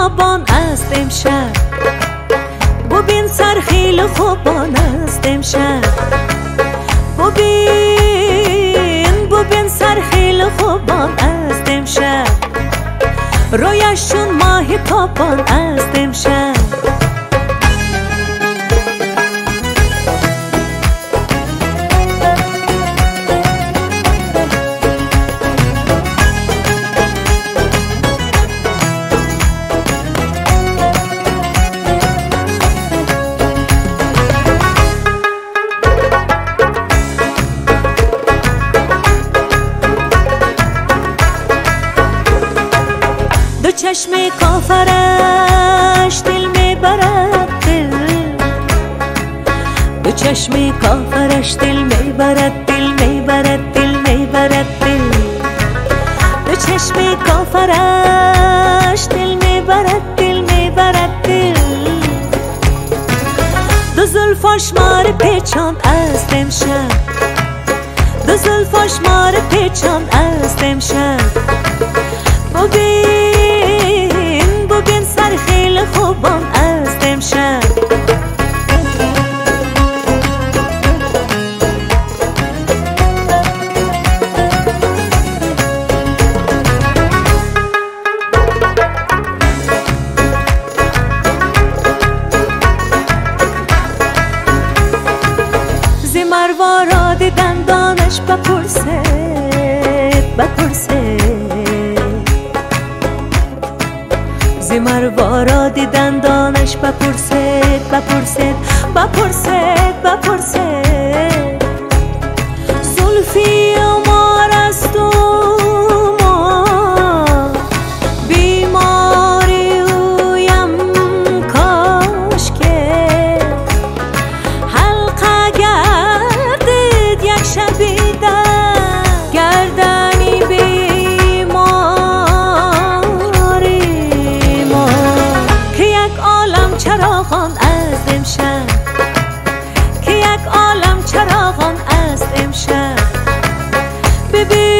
تابان است امشب، ببین سرخیل خوبان است امشب، ببین سرخیل خوبان است امشب، رویشون ماه تابان است امشب. دو چشم کافرش دل میبرد دل، دو چشم کافرش دل میبرد دل میبرد دل میبرد دل، دو چشم کافرش دل میبرد دل میبرد دل، دو زلفاش مار پیچان است امشب، دو زلفاش مار پیچان است امشب، ببین سرخیل خوبان است امشب. ز مرواراد دندانش بپرسید ز مرواراد دندانش بپرسید زلفی مار است و ما بیماری اویم کاش که حلقه گردید یک شبیدن گردنی بیماری ما، که یک عالم چراغان است امشب، که یک عالم چراغان است امشب، ببین